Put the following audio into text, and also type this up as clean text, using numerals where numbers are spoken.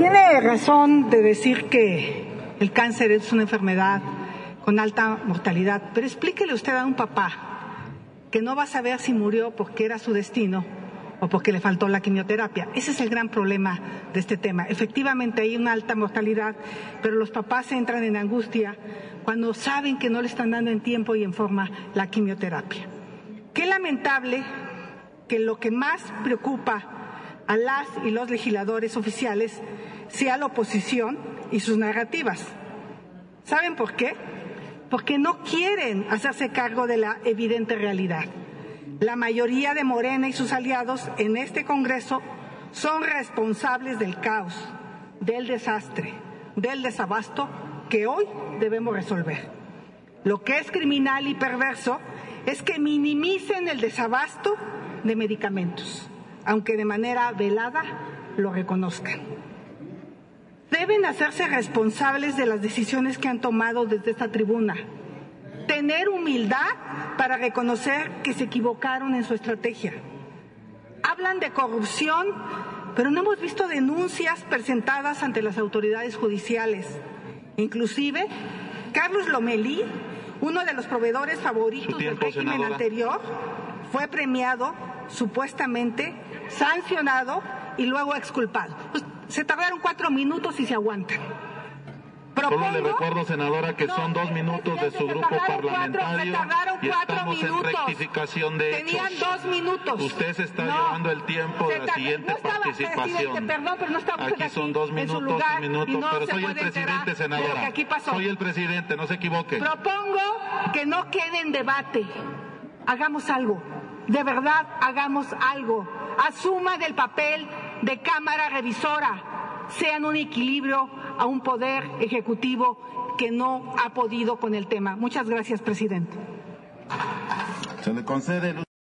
tiene razón de decir que el cáncer es una enfermedad con alta mortalidad, pero explíquele usted a un papá que no va a saber si murió porque era su destino o porque le faltó la quimioterapia. Ese es el gran problema de este tema. Efectivamente hay una alta mortalidad, pero los papás entran en angustia cuando saben que no le están dando en tiempo y en forma la quimioterapia. Qué lamentable que lo que más preocupa a las y los legisladores oficiales sea la oposición y sus narrativas. ¿Saben por qué? Porque no quieren hacerse cargo de la evidente realidad. La mayoría de Morena y sus aliados en este Congreso son responsables del caos, del desastre, del desabasto que hoy debemos resolver. Lo que es criminal y perverso es que minimicen el desabasto de medicamentos, aunque de manera velada lo reconozcan. Deben hacerse responsables de las decisiones que han tomado desde esta tribuna. Tener humildad para reconocer que se equivocaron en su estrategia. Hablan de corrupción, pero no hemos visto denuncias presentadas ante las autoridades judiciales. Inclusive, Carlos Lomelí, uno de los proveedores favoritos del régimen anterior, fue premiado, supuestamente, sancionado y luego exculpado. Pues, se tardaron 4 minutos y se aguantan. Solo le recuerdo, senadora, que son 2 minutos de su grupo parlamentario y estamos en rectificación de hechos. Tenían 2 minutos. Usted se está llevando el tiempo de la siguiente participación. Perdón, pero no estaba aquí son 2 minutos, un minuto, pero soy el presidente, senadora. Soy el presidente, no se equivoque. Propongo que no quede en debate. Hagamos algo. De verdad, hagamos algo. Asuma del papel de Cámara Revisora. Sean un equilibrio a un poder ejecutivo que no ha podido con el tema. Muchas gracias, presidente. Se le concede